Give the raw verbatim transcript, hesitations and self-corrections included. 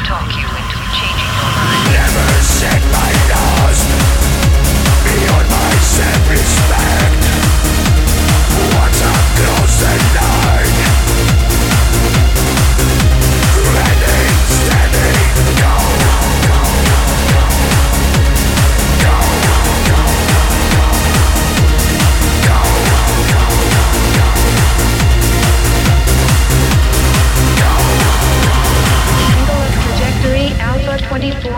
talk you into changing your mind. Never set my loss beyond my self-respect. Once I'm close at night, ready, steady, go, go, go, go, go, go, Angle of trajectory Alpha twenty-four